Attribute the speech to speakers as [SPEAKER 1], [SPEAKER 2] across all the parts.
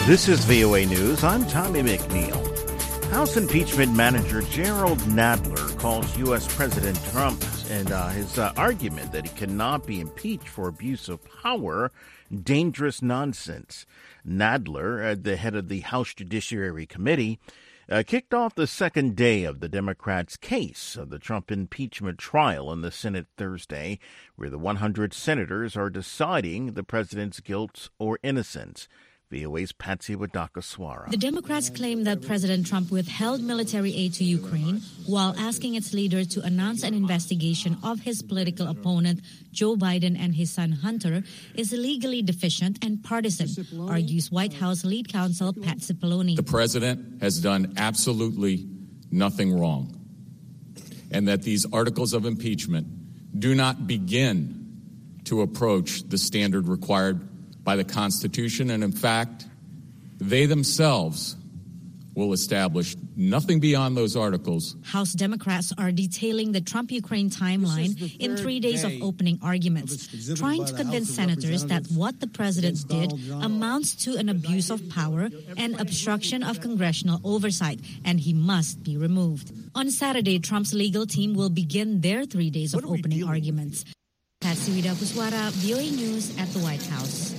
[SPEAKER 1] This is VOA News. I'm Tommy McNeil. House impeachment manager Jerrold Nadler calls U.S. President Trump and his argument that he cannot be impeached for abuse of power dangerous nonsense. Nadler, the head of the House Judiciary Committee, kicked off the second day of the Democrats' case of the Trump impeachment trial in the Senate Thursday, where the 100 senators are deciding the president's guilt or innocence. VOA's Patsy Wadakaswara.
[SPEAKER 2] The Democrats claim that President Trump withheld military aid to Ukraine while asking its leader to announce an investigation of his political opponent, Joe Biden, and his son Hunter is legally deficient and partisan, argues White House lead counsel Pat Cipollone.
[SPEAKER 3] The president has done absolutely nothing wrong, and that these articles of impeachment do not begin to approach the standard required by the Constitution, and in fact, they themselves will establish nothing beyond those articles.
[SPEAKER 2] House Democrats are detailing the Trump-Ukraine timeline in 3 days of opening arguments, trying to convince senators that what the president did amounts to an abuse of power and obstruction of congressional oversight, and he must be removed. On Saturday, Trump's legal team will begin their 3 days of opening arguments. Patsy Wadakaswara, VOA News at the White House.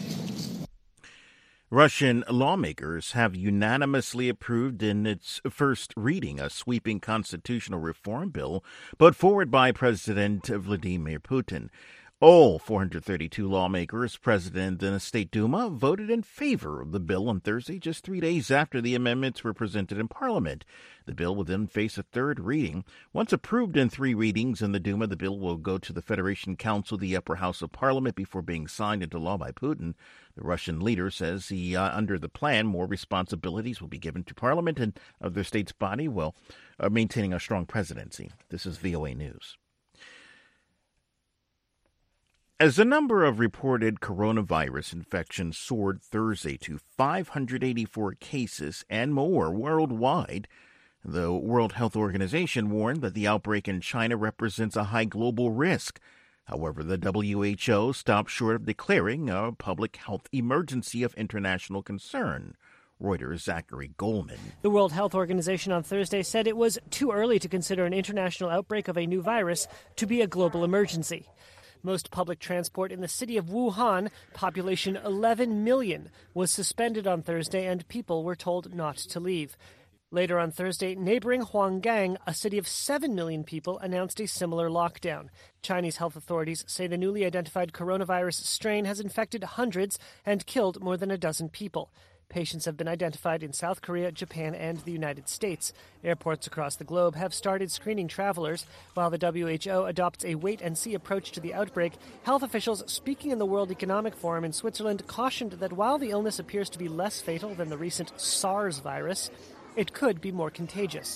[SPEAKER 1] Russian lawmakers have unanimously approved in its first reading a sweeping constitutional reform bill put forward by President Vladimir Putin. All 432 lawmakers present in the State Duma voted in favor of the bill on Thursday, just 3 days after the amendments were presented in Parliament. The bill will then face a third reading. Once approved in 3 readings in the Duma, the bill will go to the Federation Council, the upper house of Parliament, before being signed into law by Putin. The Russian leader says under the plan, more responsibilities will be given to Parliament and other states' body while maintaining a strong presidency. This is VOA News. As the number of reported coronavirus infections soared Thursday to 584 cases and more worldwide, the World Health Organization warned that the outbreak in China represents a high global risk. However, the WHO stopped short of declaring a public health emergency of international concern. Reuters' Zachary Goldman.
[SPEAKER 4] The World Health Organization on Thursday said it was too early to consider an international outbreak of a new virus to be a global emergency. Most public transport in the city of Wuhan, population 11 million, was suspended on Thursday and people were told not to leave. Later on Thursday, neighboring Huanggang, a city of 7 million people, announced a similar lockdown. Chinese health authorities say the newly identified coronavirus strain has infected hundreds and killed more than a dozen people. Patients have been identified in South Korea, Japan, and the United States. Airports across the globe have started screening travelers. While the WHO adopts a wait-and-see approach to the outbreak, health officials speaking in the World Economic Forum in Switzerland cautioned that while the illness appears to be less fatal than the recent SARS virus, it could be more contagious.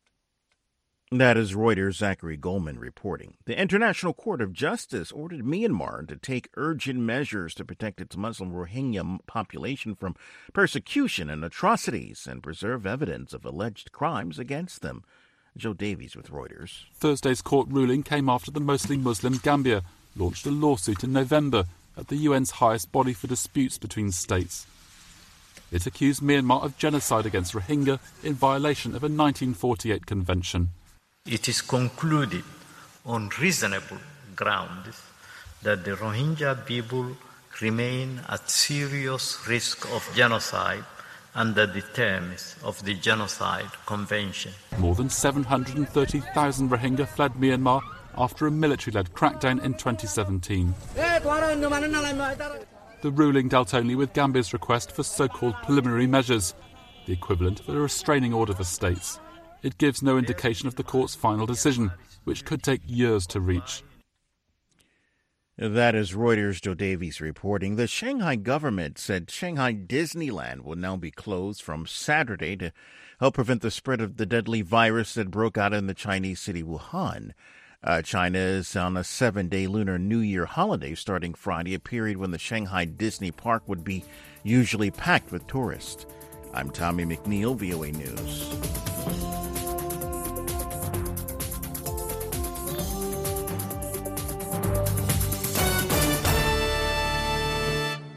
[SPEAKER 1] That is Reuters' Zachary Goldman reporting. The International Court of Justice ordered Myanmar to take urgent measures to protect its Muslim Rohingya population from persecution and atrocities and preserve evidence of alleged crimes against them. Joe Davies with Reuters.
[SPEAKER 5] Thursday's court ruling came after the mostly Muslim Gambia launched a lawsuit in November at the UN's highest body for disputes between states. It accused Myanmar of genocide against Rohingya in violation of a 1948 convention.
[SPEAKER 6] It is concluded on reasonable grounds that the Rohingya people remain at serious risk of genocide under the terms of the Genocide Convention.
[SPEAKER 5] More than 730,000 Rohingya fled Myanmar after a military-led crackdown in 2017. The ruling dealt only with Gambia's request for so-called preliminary measures, the equivalent of a restraining order for states. It gives no indication of the court's final decision, which could take years to reach.
[SPEAKER 1] That is Reuters' Joe Davies reporting. The Shanghai government said Shanghai Disneyland will now be closed from Saturday to help prevent the spread of the deadly virus that broke out in the Chinese city Wuhan. China is on a 7-day Lunar New Year holiday starting Friday, a period when the Shanghai Disney Park would be usually packed with tourists. I'm Tommy McNeil, VOA News.